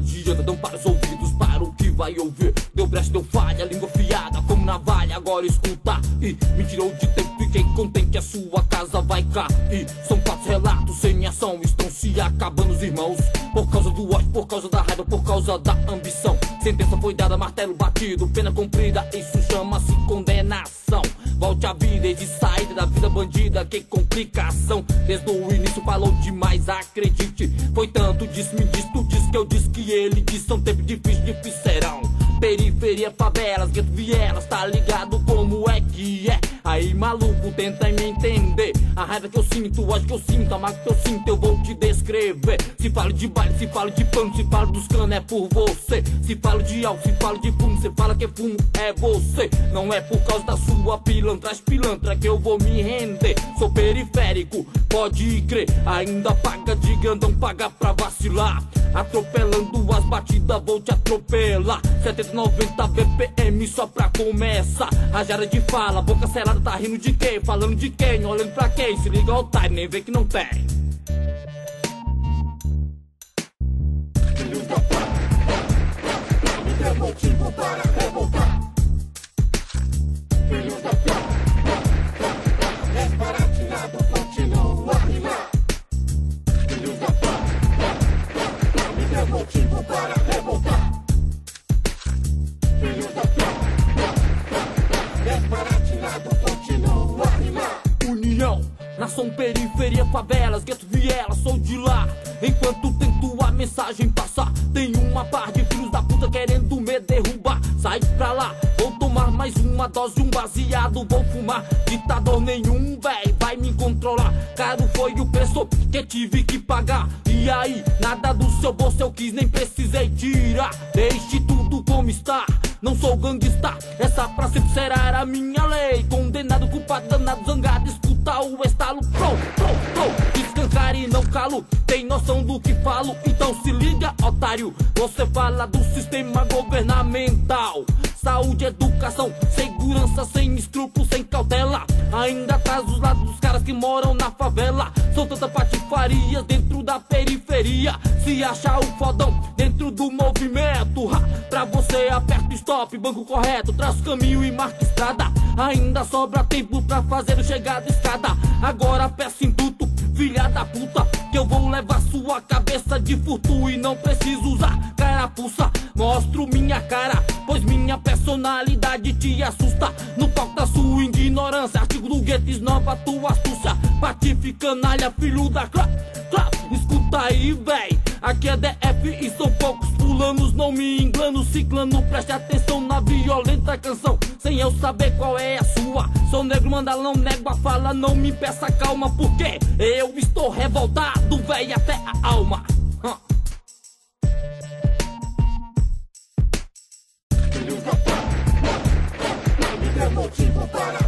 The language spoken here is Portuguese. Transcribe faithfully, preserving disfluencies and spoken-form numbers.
adianta, não para os ouvidos, para o que vai ouvir. Deu brecha, deu falha, língua fiada como navalha. Agora escuta e me tirou de tempo. Fiquei contente que a sua casa vai cair. São fatos, relatos sem ação, estão se acabando os irmãos. Por causa do ódio, por causa da raiva, por causa da ambição. Sentença foi dada, martelo batido, pena cumprida, isso chama-se condenação. Volte à vida e de saída da vida bandida, que complicação. Desde o início falou demais, acredite. Foi tanto, disse, me disse, tu disse que eu disse que ele disse. São tempos difíceis, difíceis serão. Periferia, favelas, gueto, vielas, tá ligado como é que é? Aí maluco, tenta me entender. A raiva que eu sinto, o ódio que eu sinto, a mágoa que eu sinto, eu vou te descrever. Se falo de baile, se falo de pano, se falo dos canos, é por você. Se falo de álcool, se falo de fumo, você fala que fumo é você. Não é por causa da sua pilantra, pilantra que eu vou me render. Sou periférico, pode crer, ainda paga de grandão, paga pra vacilar. Atropelando as batidas, vou te atropelar. Setenta, noventa B P M só pra começar. Rajada de fala, boca selada, tá rindo de quem? Falando de quem? Olhando pra quem? Se liga ao time, nem vê que não tem. Filhos da pá, me dê motivo para revoltar. Filhos da pá, desbaratinado, continua a rimar. Filhos da pá, me dê motivo para revoltar. Filhos da pá, desbaratinado, continua a rimar. União, nação, periferia, favelas, gueto, viela, sou de lá. Enquanto tento a mensagem passar, tem uma par de filhos da puta querendo me derrubar. Sai pra lá, vou tomar mais uma dose de um baseado, vou fumar. Ditador nenhum, véi, vai me controlar. Caro foi o preço que tive que pagar. E aí, nada do seu bolso eu quis, nem precisei tirar. Deixe tudo como está, não sou gangsta. Essa pra sempre será a minha lei. Condenado, culpado, danado, zangado, escuta o estalo. Pro, pro, pro, descansar e não calo. Tem noção do que falo? Então se liga, otário. Você fala do sistema governamental. Saúde, educação, segurança, sem escrúpulos, sem cautela. Ainda tá dos lados dos caras que moram na favela. São tantas patifarias dentro da periferia. Se achar o fodão dentro do movimento, ha, pra você aperta stop, banco correto, traz o caminho e marca estrada. Ainda sobra tempo pra fazer o chegar da escada. Agora peça induto, filha da puta, que eu vou levar sua cabeça de furto. E não preciso usar carapuça, mostro minha cara, pois minha personalidade te assusta. No palco da sua ignorância, artigo do gueto, esnova tua astúcia. Patife, canalha, filho da clá, clá. Escuta aí, véi, aqui é D F e são poucos fulanos. Não me engano, ciclano, preste atenção na violenta canção, sem eu saber qual é a sua. Sou negro, manda, não nego a fala, não me peça calma, porque eu estou revoltado, véi, até a alma. Huh. Filhos da pá, me dê motivo para